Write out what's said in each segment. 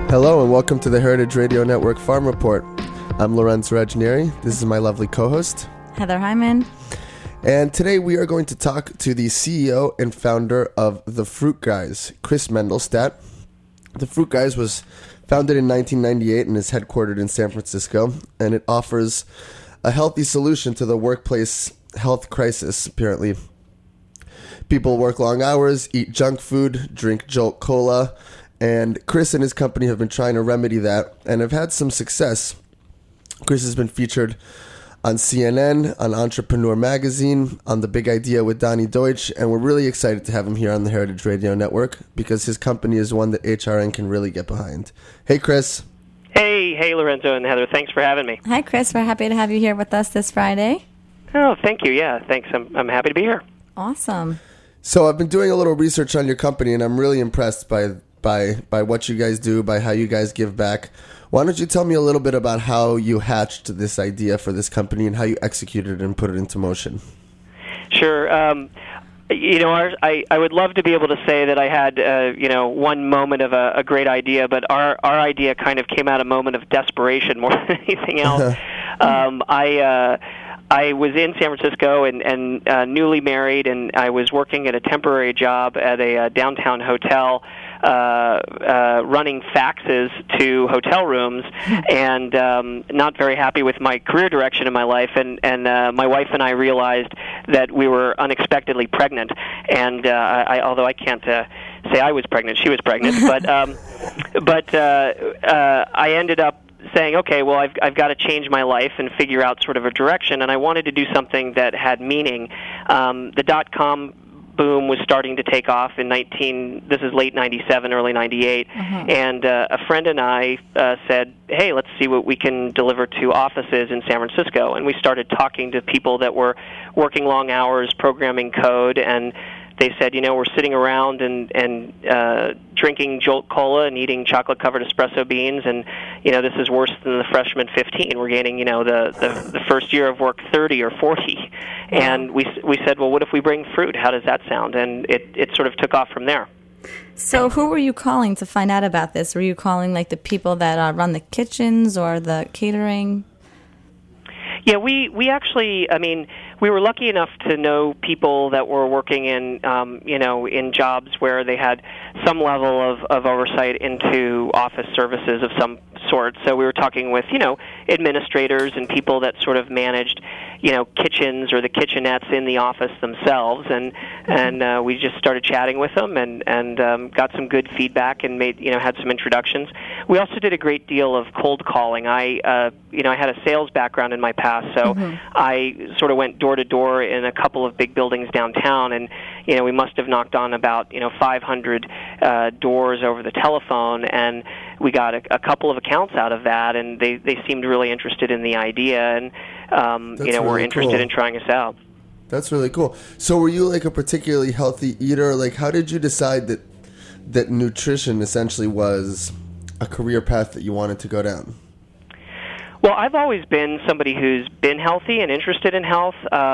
Hello and welcome to the Heritage Radio Network Farm Report. I'm Lorenzo Ragnieri. This is my lovely co-host, Heather Hyman. And today we are going to talk to the CEO and founder of The Fruit Guys, Chris Mendelstadt. The Fruit Guys was founded in 1998 and is headquartered in San Francisco, and it offers a healthy solution to the workplace health crisis, apparently. People work long hours, eat junk food, drink Jolt Cola, and Chris and his company have been trying to remedy that and have had some success. Chris has been featured on CNN, on Entrepreneur Magazine, on The Big Idea with Donnie Deutsch, and we're really excited to have him here on the Heritage Radio Network because his company is one that HRN can really get behind. Hey, Chris. Hey, Lorenzo and Heather. Thanks for having me. Hi, Chris. We're happy to have you here with us this Friday. Oh, thank you. Yeah, thanks. I'm happy to be here. Awesome. So I've been doing a little research on your company, and I'm really impressed by what you guys do, by how you guys give back. Why don't you tell me a little bit about how you hatched this idea for this company and how you executed it and put it into motion? Sure. I would love to be able to say that I had, one moment of a great idea, but our idea kind of came out of a moment of desperation more than anything else. I was in San Francisco and newly married, and I was working at a temporary job at a downtown hotel, running faxes to hotel rooms, and not very happy with my career direction in my life. And my wife and I realized that we were unexpectedly pregnant. And although I can't say I was pregnant, she was pregnant. But I ended up saying, okay, well, I've got to change my life and figure out sort of a direction, and I wanted to do something that had meaning. The dot-com boom was starting to take off in this is late 97, early 98, and a friend and I said, hey, let's see what we can deliver to offices in San Francisco, and we started talking to people that were working long hours, programming code, and they said, we're sitting around and drinking Jolt Cola and eating chocolate-covered espresso beans, and, this is worse than the freshman 15. We're gaining, the first year of work 30 or 40. And we said, well, what if we bring fruit? How does that sound? And it sort of took off from there. So who were you calling to find out about this? Were you calling, like, the people that run the kitchens or the catering? Yeah, we actually, we were lucky enough to know people that were working in, in jobs where they had some level of oversight into office services of some sort. So we were talking with, administrators and people that sort of managed, kitchens or the kitchenettes in the office themselves. And we just started chatting with them and got some good feedback and had some introductions. We also did a great deal of cold calling. I had a sales background in my past, so I sort of went door to door in a couple of big buildings downtown, and we must have knocked on about 500 doors over the telephone, and we got a couple of accounts out of that, and they seemed really interested in the idea, and were interested in trying us out. That's really cool. So were you like a particularly healthy eater? Like, how did you decide that nutrition essentially was a career path that you wanted to go down? Well, I've always been somebody who's been healthy and interested in health.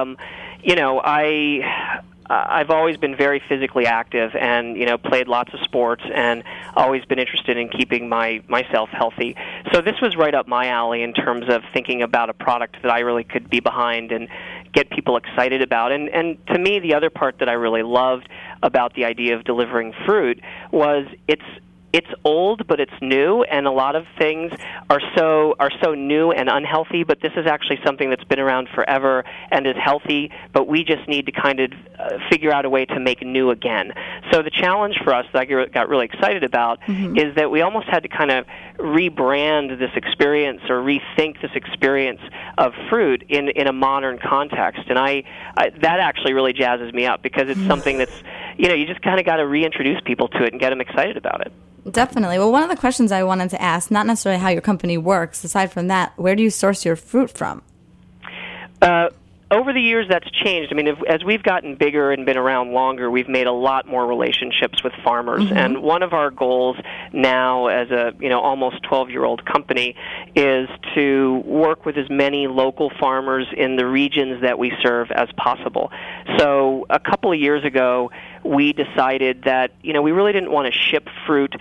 I've always been very physically active and, played lots of sports and always been interested in keeping myself healthy. So this was right up my alley in terms of thinking about a product that I really could be behind and get people excited about. And to me, the other part that I really loved about the idea of delivering fruit was it's old, but it's new, and a lot of things are so new and unhealthy, but this is actually something that's been around forever and is healthy, but we just need to kind of figure out a way to make new again. So the challenge for us that I got really excited about is that we almost had to kind of rebrand this experience or rethink this experience of fruit in a modern context. And I that actually really jazzes me up because it's something that's, you just kind of got to reintroduce people to it and get them excited about it. Definitely. Well, one of the questions I wanted to ask, not necessarily how your company works, aside from that, where do you source your fruit from? Over the years, that's changed. As we've gotten bigger and been around longer, we've made a lot more relationships with farmers. And one of our goals now as a, almost 12-year-old company is to work with as many local farmers in the regions that we serve as possible. So a couple of years ago, we decided that, we really didn't want to ship fruit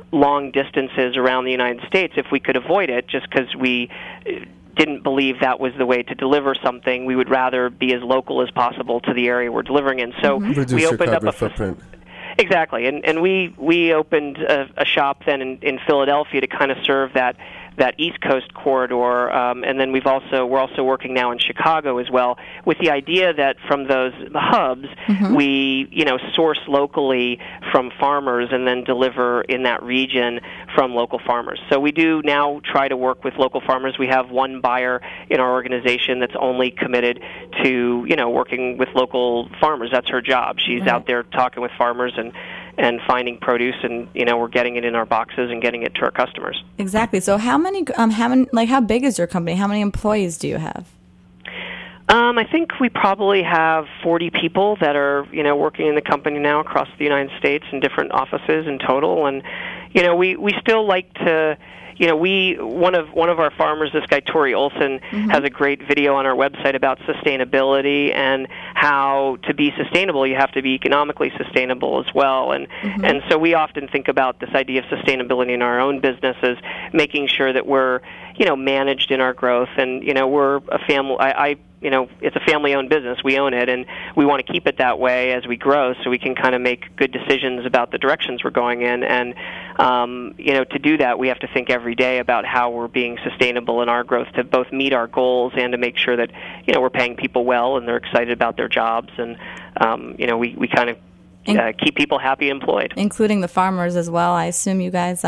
long distances around the United States if we could avoid it, just because we didn't believe that was the way to deliver something. We would rather be as local as possible to the area we're delivering in. So Reduce we your opened up carbon a footprint. Exactly, and we opened a shop then in Philadelphia to kind of serve that East Coast corridor, and then we're also working now in Chicago as well, with the idea that from those hubs we source locally from farmers and then deliver in that region from local farmers. So we do now try to work with local farmers. We have one buyer in our organization that's only committed to working with local farmers. That's her job. She's out there talking with farmers and finding produce, and we're getting it in our boxes and getting it to our customers. Exactly. So how big is your company? How many employees do you have? I think we probably have 40 people that are working in the company now across the United States in different offices in total, and we still like to. One of our farmers, this guy Tori Olson, has a great video on our website about sustainability and how to be sustainable, you have to be economically sustainable as well. And so we often think about this idea of sustainability in our own businesses, making sure that we're managed in our growth, and we're a family. It's a family-owned business. We own it, and we want to keep it that way as we grow, so we can kind of make good decisions about the directions we're going in. And to do that, we have to think every day about how we're being sustainable in our growth to both meet our goals and to make sure that we're paying people well and they're excited about their jobs, and we kind of keep people happy and employed, including the farmers as well. I assume you guys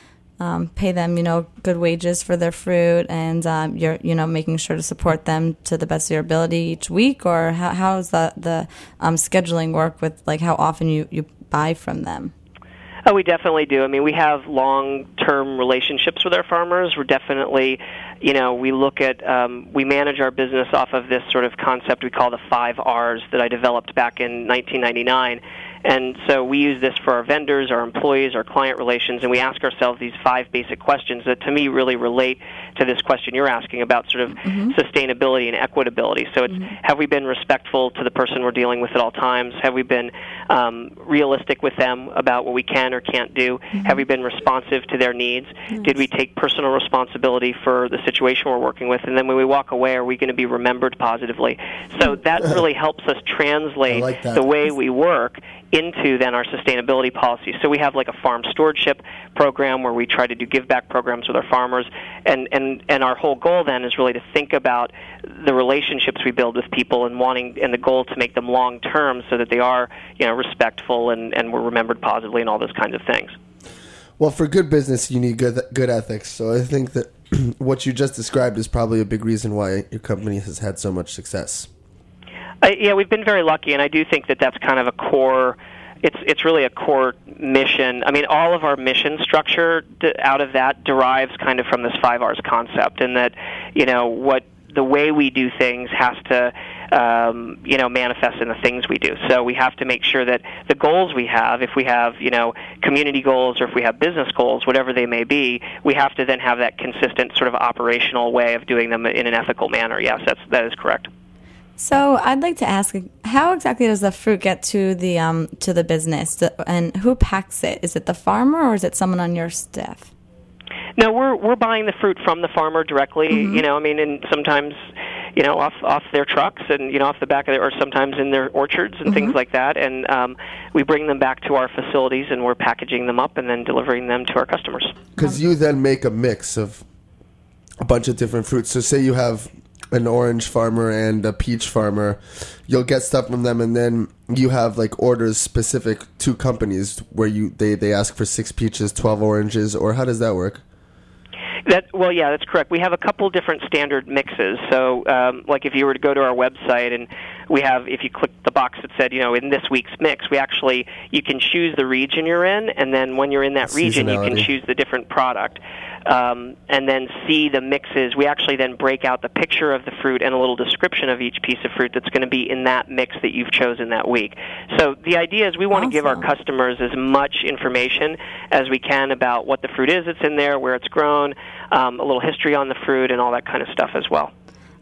pay them, good wages for their fruit, and you're, making sure to support them to the best of your ability each week, or how does the scheduling work with how often you buy from them? Oh, we definitely do. I mean, we have long-term relationships with our farmers. We're definitely, we look at, we manage our business off of this sort of concept we call the 5 R's that I developed back in 1999. And so we use this for our vendors, our employees, our client relations, and we ask ourselves these 5 basic questions that, to me, really relate to this question you're asking about sort of sustainability and equitability. So it's, have we been respectful to the person we're dealing with at all times? Have we been realistic with them about what we can or can't do? Have we been responsive to their needs? Did we take personal responsibility for the situation we're working with? And then when we walk away, are we going to be remembered positively? So that really helps us translate the way we work into then our sustainability policy. So we have like a farm stewardship program where we try to do give back programs with our farmers, and our whole goal then is really to think about the relationships we build with people and the goal to make them long term so that they are respectful and we're remembered positively and all those kinds of things. Well, for good business you need good ethics. So I think that what you just described is probably a big reason why your company has had so much success. Yeah, we've been very lucky, and I do think that that's kind of a core. It's really a core mission. I mean, all of our mission structure out of that derives kind of from this 5 R's concept, and that what the way we do things has to manifest in the things we do. So we have to make sure that the goals we have, if we have community goals or if we have business goals, whatever they may be, we have to then have that consistent sort of operational way of doing them in an ethical manner. Yes, that is correct. So I'd like to ask, how exactly does the fruit get to the business, and who packs it? Is it the farmer or is it someone on your staff? No, we're buying the fruit from the farmer directly. And sometimes off their trucks and off the back of or sometimes in their orchards and things like that. And we bring them back to our facilities and we're packaging them up and then delivering them to our customers. Because you then make a mix of a bunch of different fruits. So say you have an orange farmer and a peach farmer, you'll get stuff from them, and then you have like orders specific to companies where they ask for 6 peaches, 12 oranges, or how does that work? That's correct. We have a couple different standard mixes. So, like if you were to go to our website and we have, if you click the box that said, in this week's mix, you can choose the region you're in, and then when you're in that region, you can choose the different product. And then see the mixes. We actually then break out the picture of the fruit and a little description of each piece of fruit that's going to be in that mix that you've chosen that week. So the idea is we want to give our customers as much information as we can about what the fruit is that's in there, where it's grown, a little history on the fruit, and all that kind of stuff as well.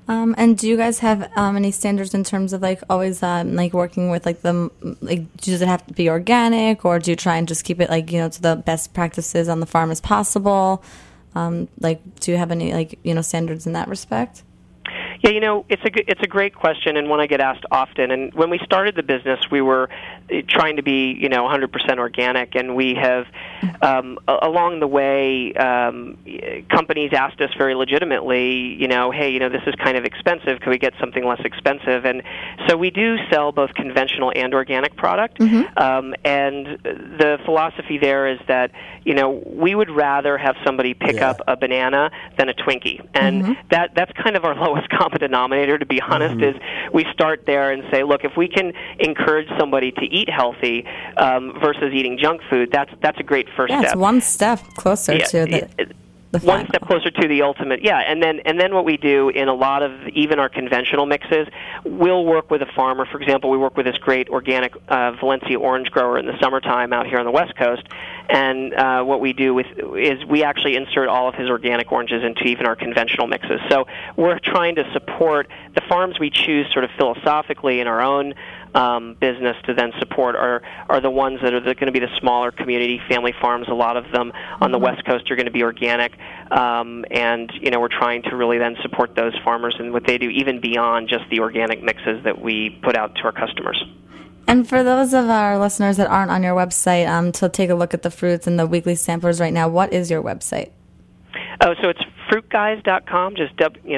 And do you guys have any standards in terms of like always like working with like does it have to be organic, or do you try and just keep it like, to the best practices on the farm as possible? Like, do you have any like, standards in that respect? Yeah, it's a great question, and one I get asked often. And when we started the business, we were trying to be, 100% organic, and we have, along the way, companies asked us very legitimately, hey, this is kind of expensive. Could we get something less expensive? And so we do sell both conventional and organic product. Mm-hmm. And the philosophy there is that, we would rather have somebody pick up a banana than a Twinkie, and that's kind of our lowest common denominator, to be honest. Is we start there and say, look, if we can encourage somebody to eat healthy versus eating junk food, that's a great first step. It's one step closer to the one step closer to the ultimate. Yeah, and then what we do in a lot of even our conventional mixes, we'll work with a farmer. For example, we work with this great organic Valencia orange grower in the summertime out here on the West Coast, and what we do is we actually insert all of his organic oranges into even our conventional mixes. So we're trying to support the farms we choose sort of philosophically in our own business to then support are the ones that are going to be the smaller community family farms. A lot of them on the West Coast are going to be organic, and we're trying to really then support those farmers and what they do even beyond just the organic mixes that we put out to our customers. And for those of our listeners that aren't on your website to take a look at the fruits and the weekly samplers right now, what is your website? Oh, so it's fruitguys.com, just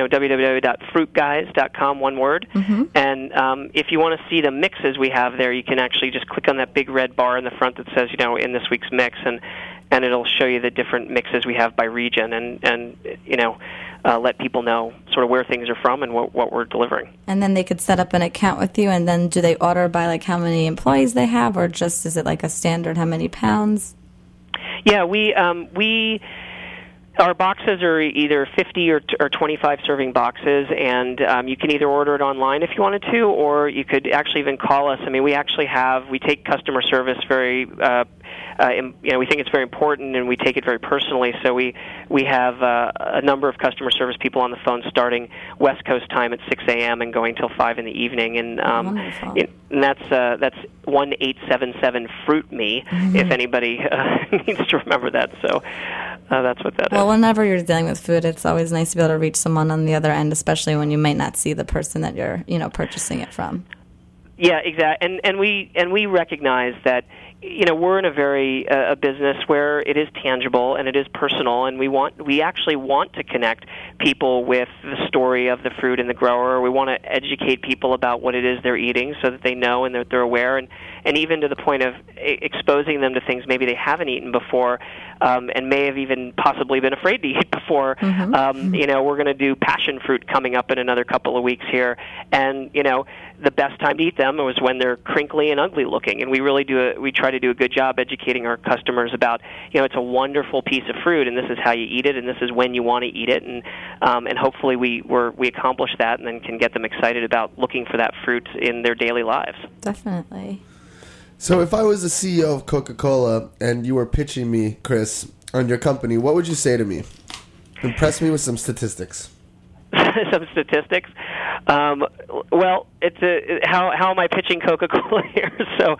www.fruitguys.com, one word. Mm-hmm. And if you want to see the mixes we have there, you can actually just click on that big red bar in the front that says, in this week's mix, and it'll show you the different mixes we have by region, and let people know sort of where things are from and what we're delivering. And then they could set up an account with you, and then do they order by like how many employees they have, or just is it like a standard how many pounds? Yeah, we our boxes are either 50 or 25 serving boxes, and you can either order it online if you wanted to, or you could actually even call us. I mean, we take customer service very, we think it's very important, and we take it very personally. So we have a number of customer service people on the phone starting West Coast time at 6 a.m. and going till 5 in the evening, and that's 1-877-FRUIT-ME if anybody needs to remember that. So that's what that is. Well, whenever you're dealing with food, it's always nice to be able to reach someone on the other end, especially when you might not see the person that you're, purchasing it from. Yeah, exactly. And we recognize that, we're in a business where it is tangible and it is personal, and we actually want to connect people with the story of the fruit and the grower. We want to educate people about what it is they're eating so that they know and that they're aware, and even to the point of exposing them to things maybe they haven't eaten before, and may have even possibly been afraid to eat before. We're going to do passion fruit coming up in another couple of weeks here, and the best time to eat them was when they're crinkly and ugly looking, and we try to do a good job educating our customers about, it's a wonderful piece of fruit, and this is how you eat it, and this is when you want to eat it, and hopefully we accomplish that, and then can get them excited about looking for that fruit in their daily lives. Definitely. So if I was the CEO of Coca-Cola and you were pitching me, Chris, on your company, what would you say to me? Impress me with some statistics. Some statistics. Well, how am I pitching Coca-Cola here? So,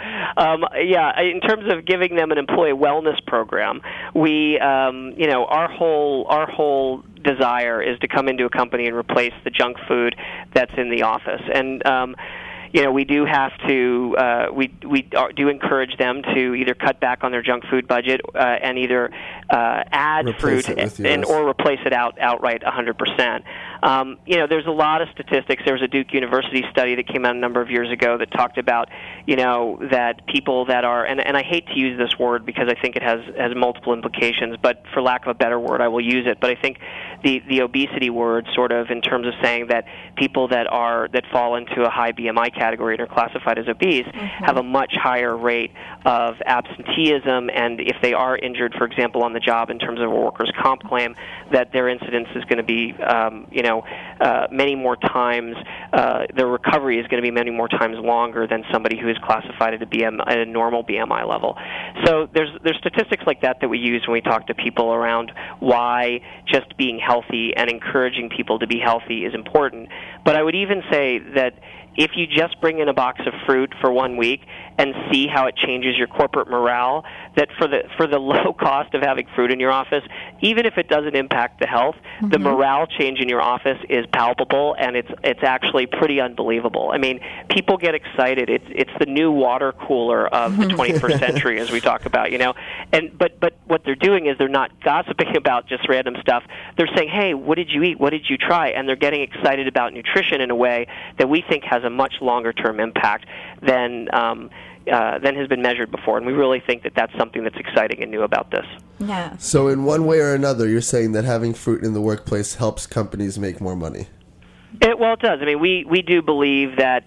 in terms of giving them an employee wellness program, we, our whole desire is to come into a company and replace the junk food that's in the office, and we do have to we do encourage them to either cut back on their junk food budget and either add fruit or replace it outright 100%. There's a lot of statistics. There was a Duke University study that came out a number of years ago that talked about that people that are, and I hate to use this word because I think it has multiple implications, but for lack of a better word I will use it. But I think the obesity word, sort of in terms of saying that people that fall into a high BMI category and are classified as obese have a much higher rate of absenteeism, and if they are injured, for example, on the job in terms of a workers' comp claim, that their incidence is going to be many more times. Their recovery is going to be many more times longer than somebody who is classified at a normal BMI level. So there's statistics like that we use when we talk to people around why just being healthy and encouraging people to be healthy is important. But I would even say that if you just bring in a box of fruit for 1 week and see how it changes your corporate morale, that for the low cost of having fruit in your office, even if it doesn't impact the health, the morale change in your office is palpable, and it's actually pretty unbelievable. I mean, people get excited. It's the new water cooler of the 21st century, as we talk about, but what they're doing is they're not gossiping about just random stuff. They're saying, hey, what did you eat? What did you try? And they're getting excited about nutrition in a way that we think has a much longer-term impact than has been measured before, and we really think that that's something that's exciting and new about this. Yeah. So in one way or another, you're saying that having fruit in the workplace helps companies make more money. Well, it does. I mean, we do believe that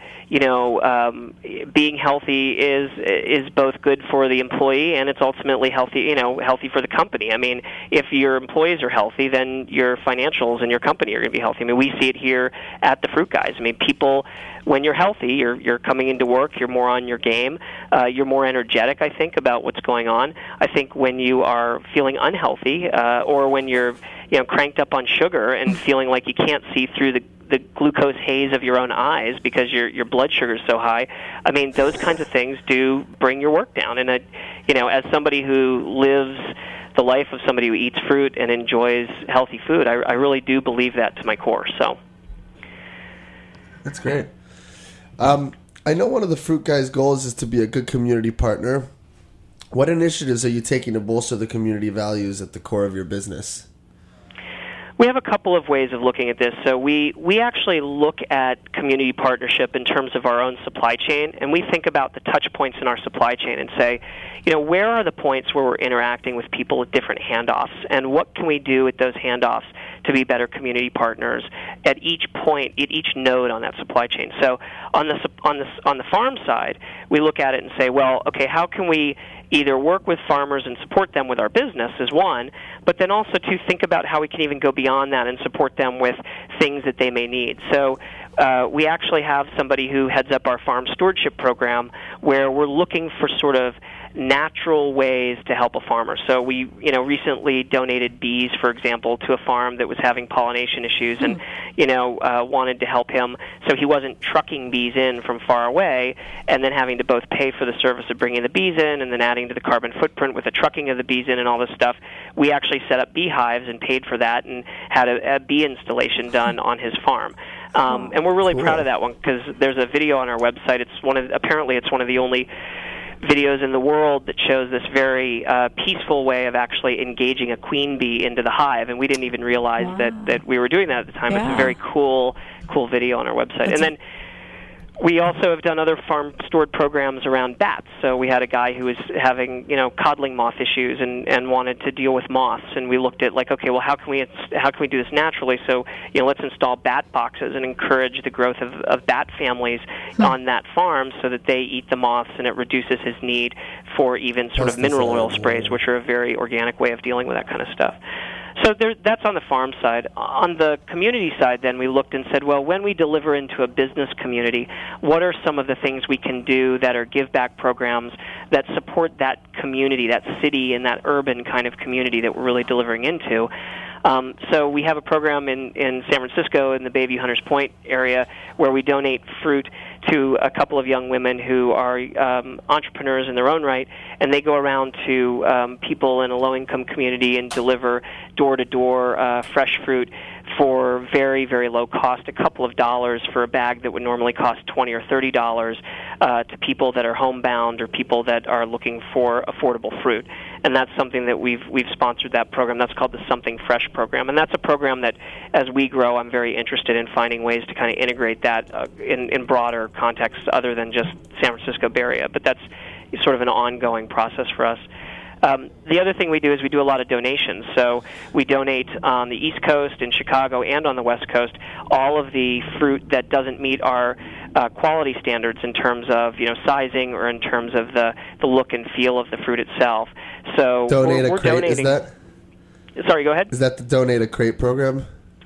being healthy is both good for the employee and it's ultimately healthy for the company. I mean, if your employees are healthy, then your financials and your company are going to be healthy. I mean, we see it here at the Fruit Guys. I mean, people, when you're healthy, you're coming into work, you're more on your game, you're more energetic, I think, about what's going on. I think when you are feeling unhealthy or when you're cranked up on sugar and feeling like you can't see through the glucose haze of your own eyes because your blood sugar is so high. I mean, those kinds of things do bring your work down. And as somebody who lives the life of somebody who eats fruit and enjoys healthy food, I really do believe that to my core. So that's great. I know one of the Fruit Guys' goals is to be a good community partner. What initiatives are you taking to bolster the community values at the core of your business? We have a couple of ways of looking at this. So we actually look at community partnership in terms of our own supply chain, and we think about the touch points in our supply chain and say, where are the points where we're interacting with people at different handoffs, and what can we do at those handoffs to be better community partners at each point, at each node on that supply chain. So on the farm side, we look at it and say, well, okay, how can we either work with farmers and support them with our business is one, but then also to think about how we can even go beyond that and support them with things that they may need. So we actually have somebody who heads up our farm stewardship program where we're looking for sort of natural ways to help a farmer. So we, recently donated bees, for example, to a farm that was having pollination issues and, wanted to help him so he wasn't trucking bees in from far away and then having to both pay for the service of bringing the bees in and then adding to the carbon footprint with the trucking of the bees in and all this stuff. We actually set up beehives and paid for that and had a bee installation done on his farm. And we're really proud of that one because there's a video on our website. Apparently it's one of the only videos in the world that shows this very peaceful way of actually engaging a queen bee into the hive, and we didn't even realize that we were doing that at the time. Yeah. It's a very cool video on our website. And then we also have done other farm stored programs around bats. So we had a guy who was having, codling moth issues and wanted to deal with moths, and we looked at okay, well, how can we do this naturally? So, let's install bat boxes and encourage the growth of bat families on that farm so that they eat the moths, and it reduces his need for even sort of mineral oil sprays, which are a very organic way of dealing with that kind of stuff. So that's on the farm side. On the community side, then, we looked and said, well, when we deliver into a business community, what are some of the things we can do that are give-back programs that support that community, that city, and that urban kind of community that we're really delivering into? So we have a program in San Francisco in the Bayview Hunters Point area where we donate fruit to a couple of young women who are entrepreneurs in their own right, and they go around to people in a low-income community and deliver door-to-door fresh fruit for very, very low cost, a couple of dollars for a bag that would normally cost $20 or $30 to people that are homebound or people that are looking for affordable fruit. And that's something that we've sponsored that program. That's called the Something Fresh program. And that's a program that, as we grow, I'm very interested in finding ways to kind of integrate that in broader contexts other than just San Francisco Bay Area. But that's sort of an ongoing process for us. The other thing we do is we do a lot of donations. So we donate on the East Coast, in Chicago, and on the West Coast, all of the fruit that doesn't meet our quality standards in terms of sizing or in terms of the look and feel of the fruit itself. So Donate we're a crate, donating. Is that? Sorry, go ahead. Is that the Donate a Crate program?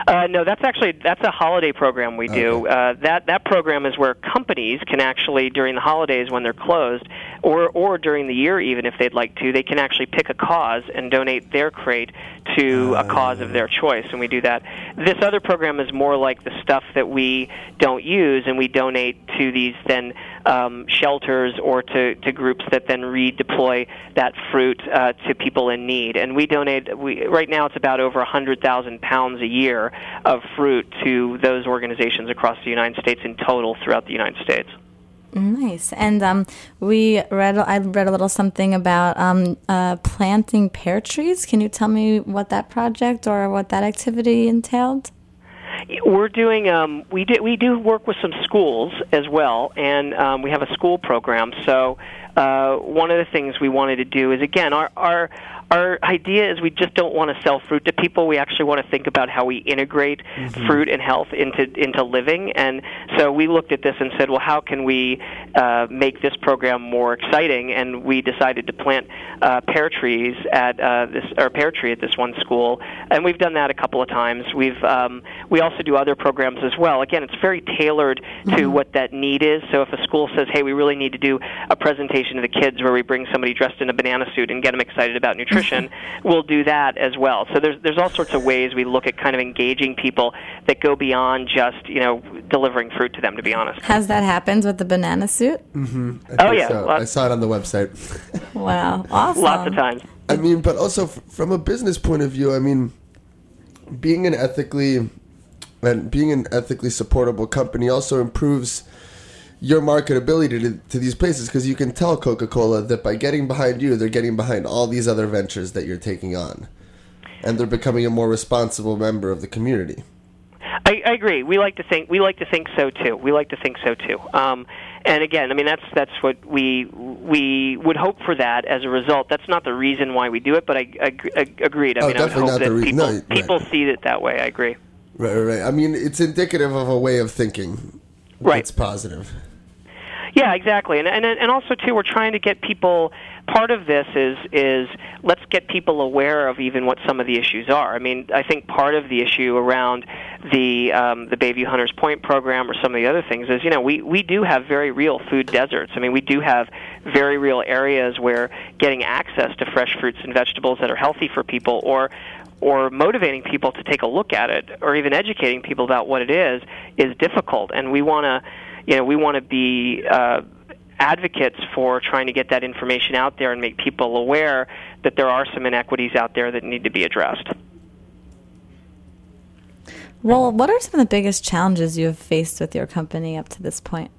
No, that's a holiday program we do. Okay. That program is where companies can actually, during the holidays when they're closed, or during the year even if they'd like to, they can actually pick a cause and donate their crate to a cause of their choice, and we do that. This other program is more like the stuff that we don't use, and we donate to these then shelters or to groups that then redeploy that fruit to people in need. And we donate. Right now it's about over 100,000 pounds a year of fruit to those organizations across the United States in total throughout the United States. Nice. And I read a little something about planting pear trees. Can you tell me what that project or what that activity entailed? We're doing we do work with some schools as well, and we have a school program. So one of the things we wanted to do is, again, our idea is we just don't want to sell fruit to people. We actually want to think about how we integrate fruit and health into living. And so we looked at this and said, well, how can we make this program more exciting? And we decided to plant pear trees at pear tree at this one school. And we've done that a couple of times. We also do other programs as well. Again, it's very tailored to what that need is. So if a school says, hey, we really need to do a presentation to the kids where we bring somebody dressed in a banana suit and get them excited about nutrition, we'll do that as well. So there's all sorts of ways we look at kind of engaging people that go beyond just delivering fruit to them, to be honest. Has that happened with the banana suit? Oh yeah, so. I saw it on the website. Wow, awesome. Lots of times. I mean, but also from a business point of view, I mean, being an ethically supportable company also improves your marketability to these places, because you can tell Coca-Cola that by getting behind you, they're getting behind all these other ventures that you're taking on, and they're becoming a more responsible member of the community. I agree. We like to think so too. And again, I mean that's what we would hope for that as a result. That's not the reason why we do it, but I agreed. I would hope that people see it that way. I agree. Right. I mean, it's indicative of a way of thinking. Right. It's positive. Yeah, exactly. And also, too, we're trying to get people, part of this is let's get people aware of even what some of the issues are. I mean, I think part of the issue around the Bayview Hunters Point program or some of the other things is, we do have very real food deserts. I mean, we do have very real areas where getting access to fresh fruits and vegetables that are healthy for people, or motivating people to take a look at it, or even educating people about what it is difficult. And we want to be advocates for trying to get that information out there and make people aware that there are some inequities out there that need to be addressed. Well, what are some of the biggest challenges you have faced with your company up to this point?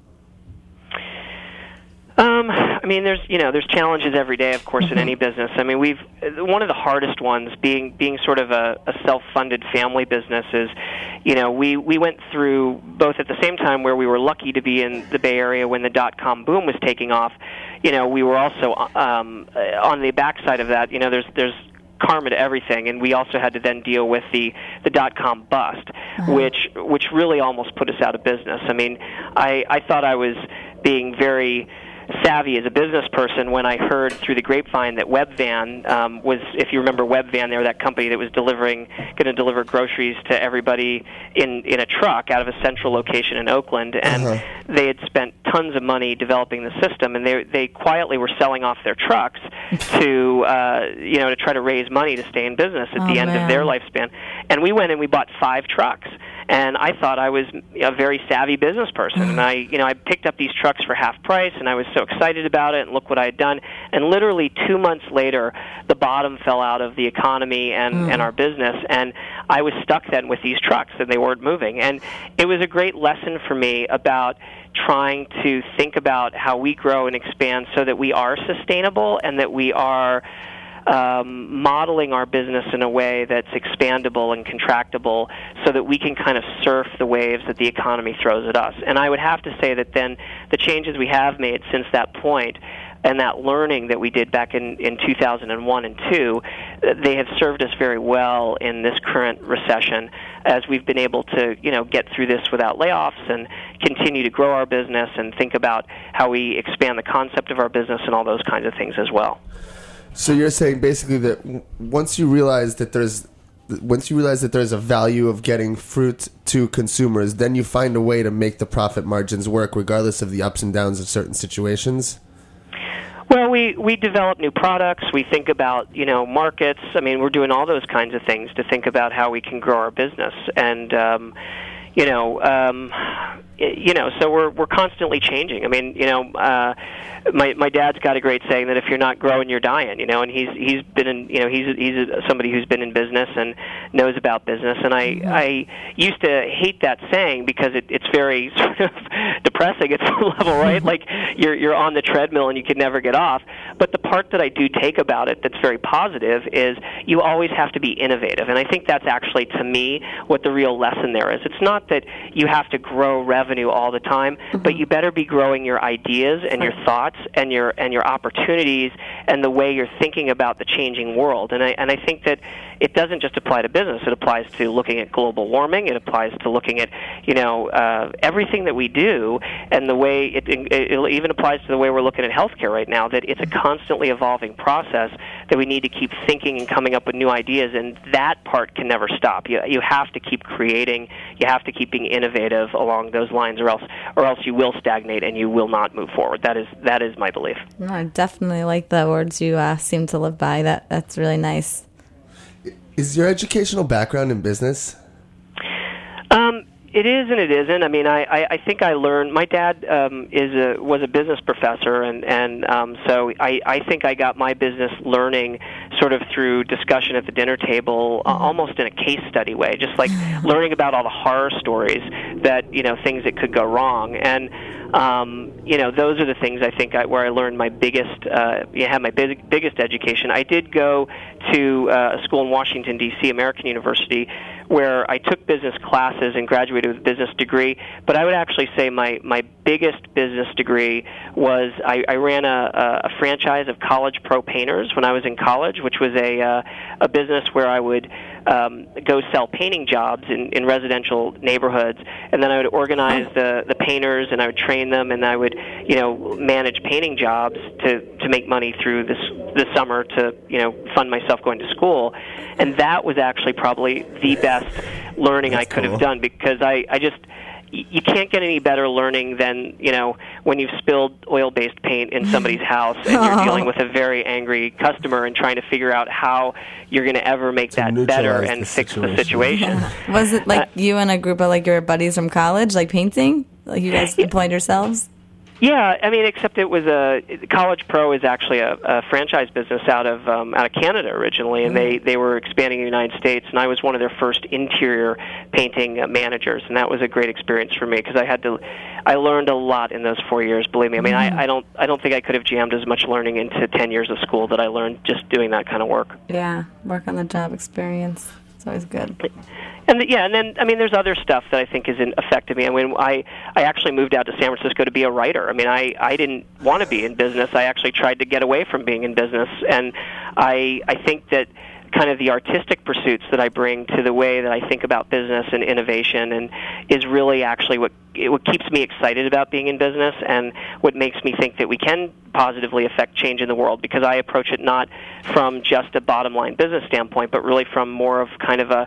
I mean, there's challenges every day, of course, in any business. I mean, one of the hardest ones, being sort of a self-funded family business, is, we went through both at the same time where we were lucky to be in the Bay Area when the dot-com boom was taking off. We were also on the backside of that. There's karma to everything, and we also had to then deal with the dot-com bust, which really almost put us out of business. I mean, I thought I was being very savvy as a business person when I heard through the grapevine that Webvan was, if you remember Webvan, they were that company that was going to deliver groceries to everybody in a truck out of a central location in Oakland, and they had spent tons of money developing the system, and they quietly were selling off their trucks to try to raise money to stay in business at the end of their lifespan. And we went and we bought 5 trucks. And I thought I was a very savvy business person, and I picked up these trucks for half price, and I was so excited about it, and look what I had done. And literally 2 months later, the bottom fell out of the economy and our business, and I was stuck then with these trucks, and they weren't moving. And it was a great lesson for me about trying to think about how we grow and expand so that we are sustainable and that we are modeling our business in a way that's expandable and contractable so that we can kind of surf the waves that the economy throws at us. And I would have to say that then the changes we have made since that point and that learning that we did back in 2001 and 2002, they have served us very well in this current recession as we've been able to, get through this without layoffs and continue to grow our business and think about how we expand the concept of our business and all those kinds of things as well. So you're saying basically that once you realize that there's once you realize that there's a value of getting fruit to consumers, then you find a way to make the profit margins work regardless of the ups and downs of certain situations? Well, we develop new products. We think about, markets. I mean, we're doing all those kinds of things to think about how we can grow our business. And, so we're constantly changing. I mean, my dad's got a great saying that if you're not growing, you're dying. And he's been in, he's somebody who's been in business and knows about business. And I used to hate that saying because it's very sort of depressing at some level, right? Like you're on the treadmill and you can never get off. But the part that I do take about it that's very positive is you always have to be innovative. And I think that's actually, to me, what the real lesson there is. It's not that you have to grow revenue all the time, but you better be growing your ideas and your thoughts and your opportunities and the way you're thinking about the changing world. And I think that it doesn't just apply to business. It applies to looking at global warming. It applies to looking at everything that we do, and the way it even applies to the way we're looking at healthcare right now. That it's a constantly evolving process that we need to keep thinking and coming up with new ideas, and that part can never stop. You have to keep creating. You have to keep being innovative along those lines, or else you will stagnate and you will not move forward. That is my belief. No, I definitely like the words you seem to live by. That's really nice. Is your educational background in business? It is and it isn't. I mean, I think I learned. My dad was a business professor, and so I think I got my business learning sort of through discussion at the dinner table, almost in a case study way, just like learning about all the horror stories that things that could go wrong. And those are the things I think where I learned my biggest, had my biggest education. I did go to a school in Washington, D.C., American University, where I took business classes and graduated with a business degree. But I would actually say my biggest business degree was I ran a franchise of College Pro Painters when I was in college, which was a business where I would go sell painting jobs in residential neighborhoods, and then I would organize the painters, and I would train them, and I would manage painting jobs to make money through this summer to fund myself going to school. And that was actually probably the best learning I could have done, because I just you can't get any better learning than when you've spilled oil-based paint in somebody's house and you're dealing with a very angry customer and trying to figure out how you're going to ever make that better and fix the situation. Yeah. Was it like you and a group of your buddies from college, like painting? Like you guys employed yourselves? Yeah, I mean, except it was College Pro is actually a franchise business out of Canada originally, and they were expanding in the United States, and I was one of their first interior painting managers, and that was a great experience for me because I learned a lot in those 4 years. Believe me, I mean, I don't think I could have jammed as much learning into 10 years of school that I learned just doing that kind of work. Yeah, work on the job experience. It's always good. And then I mean, there's other stuff that I think has affected me. I mean, I actually moved out to San Francisco to be a writer. I mean, I didn't want to be in business. I actually tried to get away from being in business, and I think that kind of the artistic pursuits that I bring to the way that I think about business and innovation and is really actually what keeps me excited about being in business and what makes me think that we can positively affect change in the world, because I approach it not from just a bottom line business standpoint, but really from more of kind of a,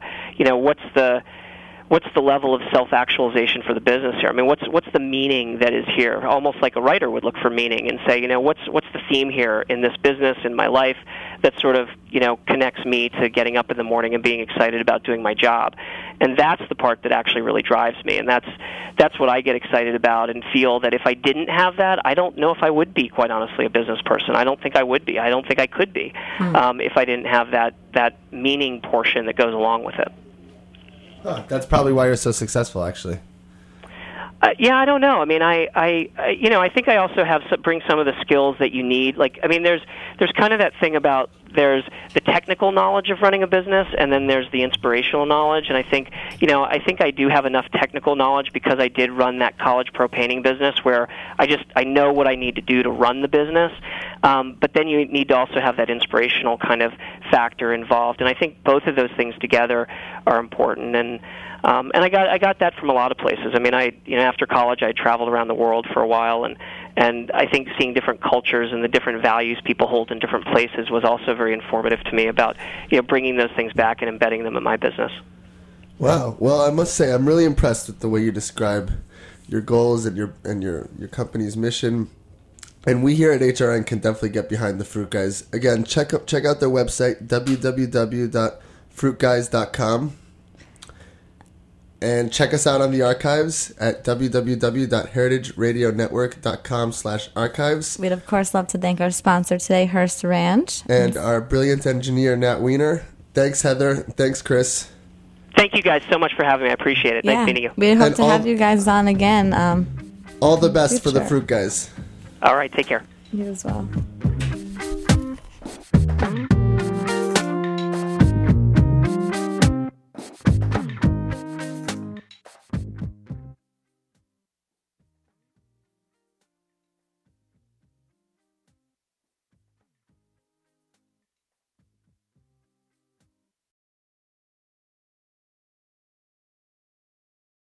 what's the level of self-actualization for the business here? I mean, what's the meaning that is here? Almost like a writer would look for meaning and say, what's the theme here in this business, in my life, that sort of, connects me to getting up in the morning and being excited about doing my job. And that's the part that actually really drives me, and that's what I get excited about and feel that if I didn't have that, I don't know if I would be, quite honestly, a business person. I don't think I would be. I don't think I could be if I didn't have that meaning portion that goes along with it. Oh, that's probably why you're so successful, actually. Yeah, I don't know. I mean, I think I also bring some of the skills that you need. Like, I mean, there's kind of that thing about there's the technical knowledge of running a business, and then there's the inspirational knowledge. And I think I do have enough technical knowledge because I did run that College Pro painting business where I know what I need to do to run the business. But then you need to also have that inspirational kind of factor involved. And I think both of those things together are important. And I got that from a lot of places. I mean, after college I traveled around the world for a while and And I think seeing different cultures and the different values people hold in different places was also very informative to me about bringing those things back and embedding them in my business. Wow. Well, I must say I'm really impressed with the way you describe your goals and your company's mission. And we here at HRN can definitely get behind the Fruit Guys. Again, check out their website, www.fruitguys.com. And check us out on the archives at www.heritageradionetwork.com/archives. We'd, of course, love to thank our sponsor today, Hearst Ranch. And our brilliant engineer, Nat Weiner. Thanks, Heather. Thanks, Chris. Thank you guys so much for having me. I appreciate it. Nice meeting you. We hope to have you guys on again. All the best for the Fruit Guys. All right. Take care. You as well.